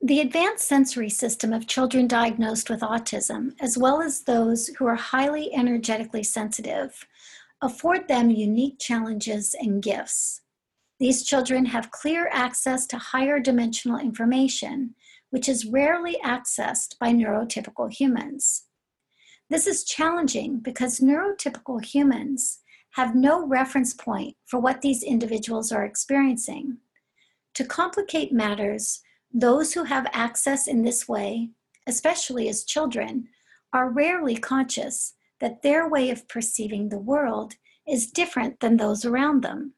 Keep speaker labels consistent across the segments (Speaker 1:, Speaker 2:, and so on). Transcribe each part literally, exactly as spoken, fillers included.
Speaker 1: The advanced sensory system of children diagnosed with autism, as well as those who are highly energetically sensitive, afford them unique challenges and gifts. These children have clear access to higher dimensional information, which is rarely accessed by neurotypical humans. This is challenging because neurotypical humans have no reference point for what these individuals are experiencing. To complicate matters, those who have access in this way, especially as children, are rarely conscious that their way of perceiving the world is different than those around them.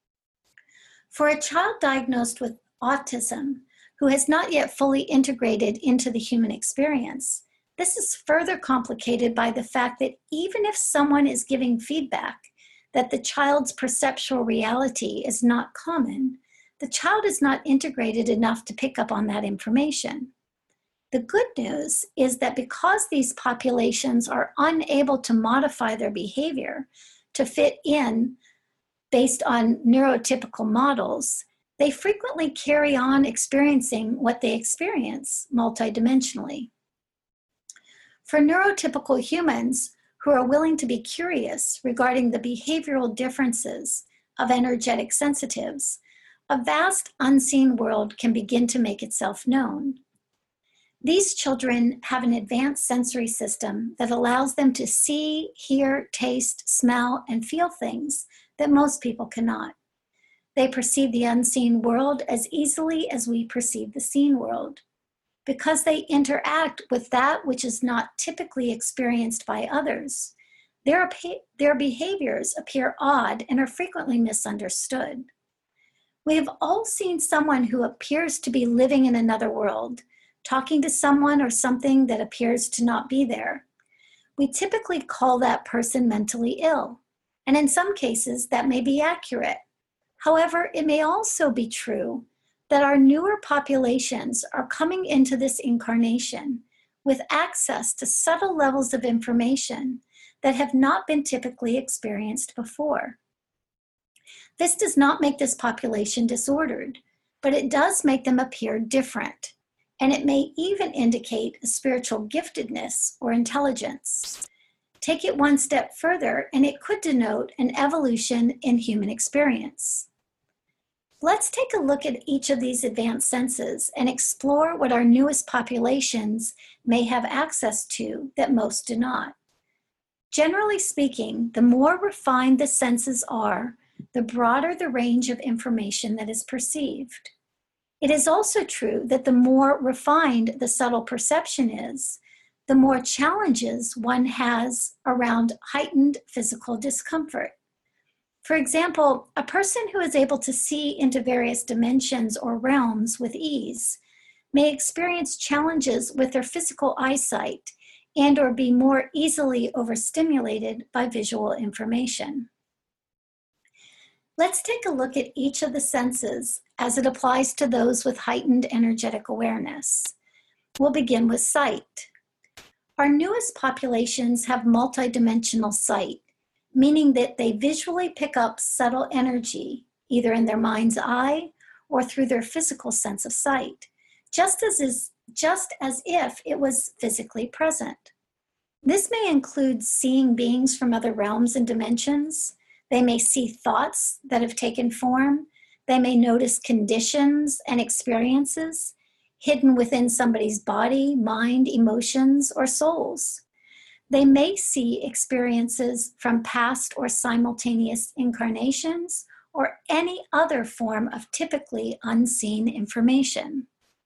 Speaker 1: For a child diagnosed with autism who has not yet fully integrated into the human experience, this is further complicated by the fact that even if someone is giving feedback that the child's perceptual reality is not common, the child is not integrated enough to pick up on that information. The good news is that because these populations are unable to modify their behavior to fit in based on neurotypical models, they frequently carry on experiencing what they experience multidimensionally. For neurotypical humans who are willing to be curious regarding the behavioral differences of energetic sensitives, a vast unseen world can begin to make itself known. These children have an advanced sensory system that allows them to see, hear, taste, smell, and feel things that most people cannot. They perceive the unseen world as easily as we perceive the seen world. Because they interact with that which is not typically experienced by others, their, their behaviors appear odd and are frequently misunderstood. We have all seen someone who appears to be living in another world, talking to someone or something that appears to not be there. We typically call that person mentally ill, and in some cases that may be accurate. However, it may also be true that our newer populations are coming into this incarnation with access to subtle levels of information that have not been typically experienced before. This does not make this population disordered, but it does make them appear different, and it may even indicate a spiritual giftedness or intelligence. Take it one step further, and it could denote an evolution in human experience. Let's take a look at each of these advanced senses and explore what our newest populations may have access to that most do not. Generally speaking, the more refined the senses are, the broader the range of information that is perceived. It is also true that the more refined the subtle perception is, the more challenges one has around heightened physical discomfort. For example, a person who is able to see into various dimensions or realms with ease may experience challenges with their physical eyesight and or be more easily overstimulated by visual information. Let's take a look at each of the senses as it applies to those with heightened energetic awareness. We'll begin with sight. Our newest populations have multidimensional sight, meaning that they visually pick up subtle energy, either in their mind's eye or through their physical sense of sight, just as, is, just as if it was physically present. This may include seeing beings from other realms and dimensions. They may see thoughts that have taken form. They may notice conditions and experiences hidden within somebody's body, mind, emotions, or souls. They may see experiences from past or simultaneous incarnations or any other form of typically unseen information.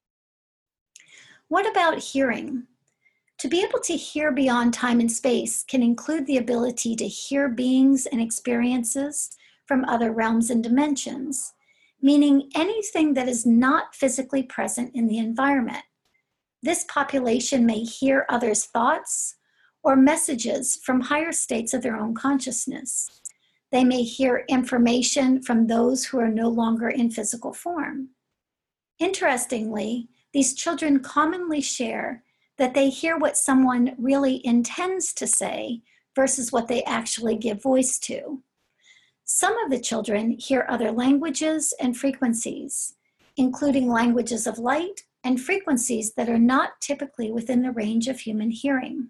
Speaker 1: What about hearing? To be able to hear beyond time and space can include the ability to hear beings and experiences from other realms and dimensions, meaning anything that is not physically present in the environment. This population may hear others' thoughts or messages from higher states of their own consciousness. They may hear information from those who are no longer in physical form. Interestingly, these children commonly share that they hear what someone really intends to say versus what they actually give voice to. Some of the children hear other languages and frequencies, including languages of light, and frequencies that are not typically within the range of human hearing.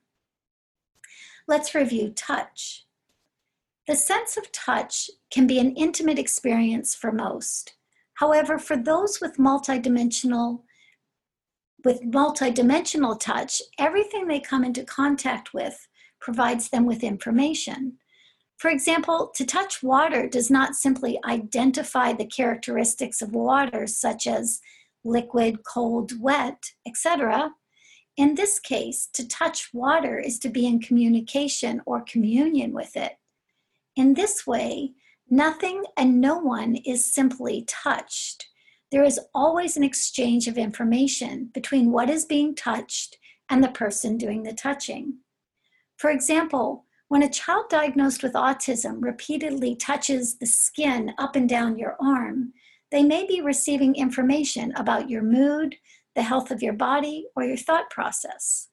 Speaker 1: Let's review touch. The sense of touch can be an intimate experience for most. However, for those with multidimensional with multidimensional touch, everything they come into contact with provides them with information. For example, to touch water does not simply identify the characteristics of water, such as liquid, cold, wet, et cetera. In this case, to touch water is to be in communication or communion with it. In this way, nothing and no one is simply touched. There is always an exchange of information between what is being touched and the person doing the touching. For example, when a child diagnosed with autism repeatedly touches the skin up and down your arm, they may be receiving information about your mood, the health of your body, or your thought process.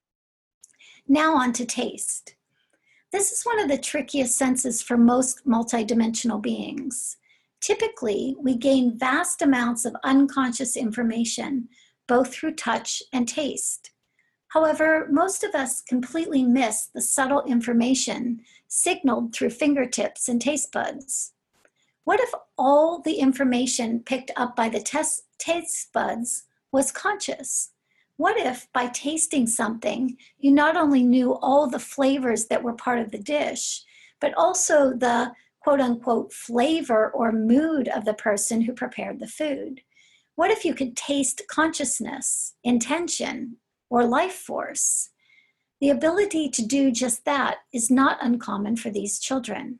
Speaker 1: Now on to taste. This is one of the trickiest senses for most multidimensional beings. Typically, we gain vast amounts of unconscious information, both through touch and taste. However, most of us completely miss the subtle information signaled through fingertips and taste buds. What if all the information picked up by the tes- taste buds was conscious? What if by tasting something, you not only knew all the flavors that were part of the dish, but also the quote unquote flavor or mood of the person who prepared the food? What if you could taste consciousness, intention, or life force? The ability to do just that is not uncommon for these children.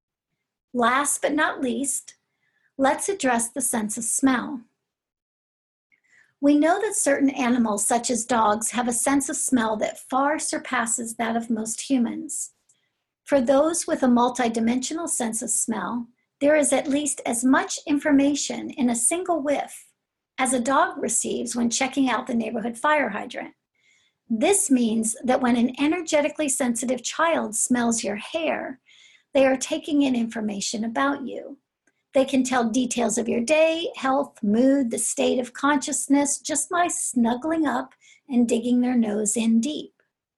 Speaker 1: Last but not least, let's address the sense of smell. We know that certain animals, such as dogs, have a sense of smell that far surpasses that of most humans. For those with a multidimensional sense of smell, there is at least as much information in a single whiff as a dog receives when checking out the neighborhood fire hydrant. This means that when an energetically sensitive child smells your hair, they are taking in information about you. They can tell details of your day, health, mood, the state of consciousness just by snuggling up and digging their nose in deep.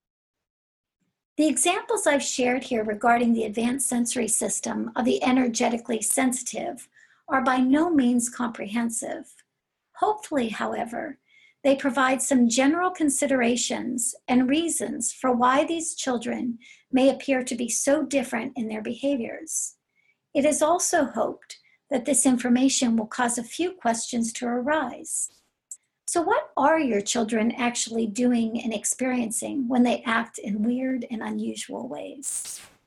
Speaker 1: The examples I've shared here regarding the advanced sensory system of the energetically sensitive are by no means comprehensive. Hopefully, however, they provide some general considerations and reasons for why these children may appear to be so different in their behaviors. It is also hoped that this information will cause a few questions to arise. So what are your children actually doing and experiencing when they act in weird and unusual ways?